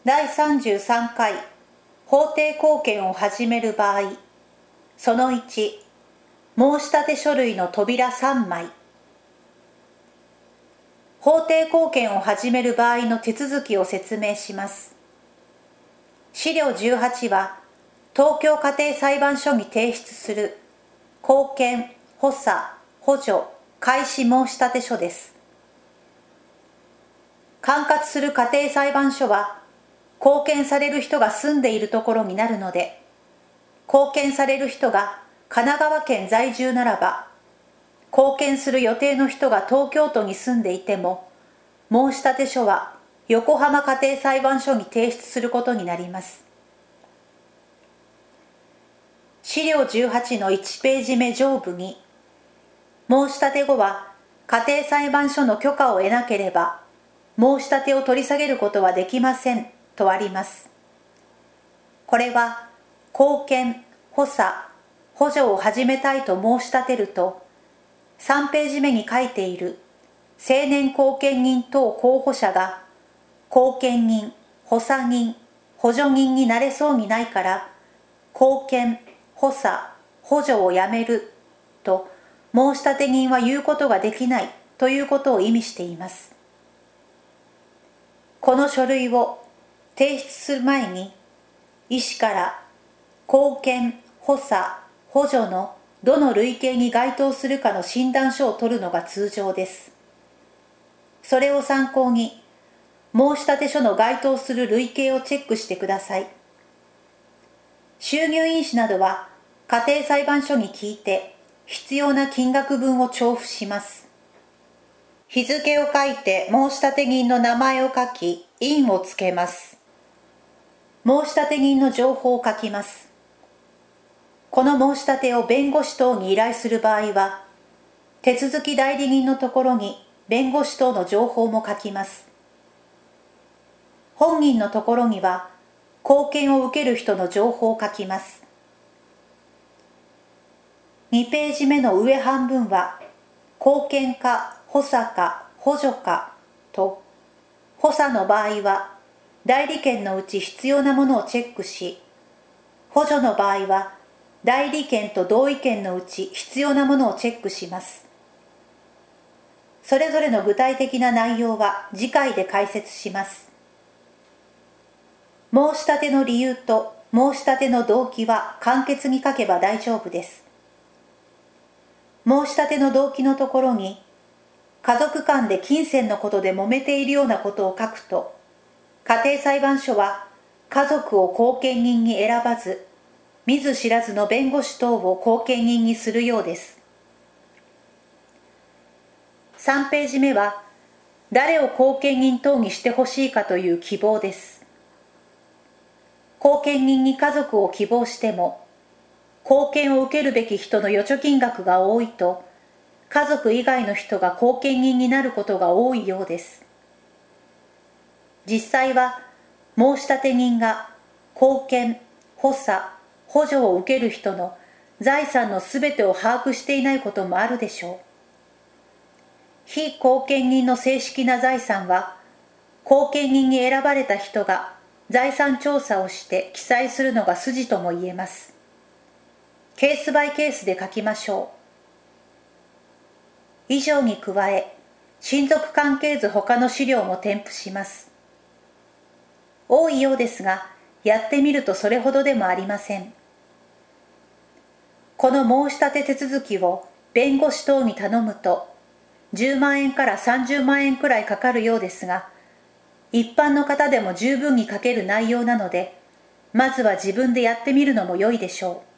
第33回法定後見を始める場合、その1、申立書類の扉3枚。法定後見を始める場合の手続きを説明します。資料18は、東京家庭裁判所に提出する後見、補佐、補助、開始申立書です。管轄する家庭裁判所は、後見される人が住んでいるところになるので、後見される人が神奈川県在住ならば、後見する予定の人が東京都に住んでいても、申立書は横浜家庭裁判所に提出することになります。資料18の1ページ目上部に、申立後は家庭裁判所の許可を得なければ、申立を取り下げることはできませんとあります。これは、後見、補佐、補助を始めたいと申し立てると、3ページ目に書いている青年後見人等候補者が後見人、補佐人、補助人になれそうにないから、後見、補佐、補助をやめると申立人は言うことができないということを意味しています。この書類を提出する前に、医師から後見、補佐、補助のどの類型に該当するかの診断書を取るのが通常です。それを参考に、申立書の該当する類型をチェックしてください。収入印紙などは家庭裁判所に聞いて必要な金額分を調布します。日付を書いて申立人の名前を書き、印をつけます。申立人の情報を書きます。この申し立てを弁護士等に依頼する場合は、手続き代理人のところに弁護士等の情報も書きます。本人のところには、後見を受ける人の情報を書きます。2ページ目の上半分は、後見か補佐か補助かと、補佐の場合は、代理権のうち必要なものをチェックし、補助の場合は、代理権と同意権のうち必要なものをチェックします。それぞれの具体的な内容は次回で解説します。申し立ての理由と申し立ての動機は簡潔に書けば大丈夫です。申し立ての動機のところに、家族間で金銭のことで揉めているようなことを書くと、家庭裁判所は家族を後見人に選ばず、見ず知らずの弁護士等を後見人にするようです。3ページ目は、誰を後見人等にしてほしいかという希望です。後見人に家族を希望しても、後見を受けるべき人の預貯金額が多いと、家族以外の人が後見人になることが多いようです。実際は、申立人が後見、補佐、補助を受ける人の財産のすべてを把握していないこともあるでしょう。非後見人の正式な財産は、後見人に選ばれた人が財産調査をして記載するのが筋とも言えます。ケースバイケースで書きましょう。以上に加え、親族関係図他の資料も添付します。多いようですが、やってみるとそれほどでもありません。この申し立て手続きを弁護士等に頼むと、10万円から30万円くらいかかるようですが、一般の方でも十分に書ける内容なので、まずは自分でやってみるのも良いでしょう。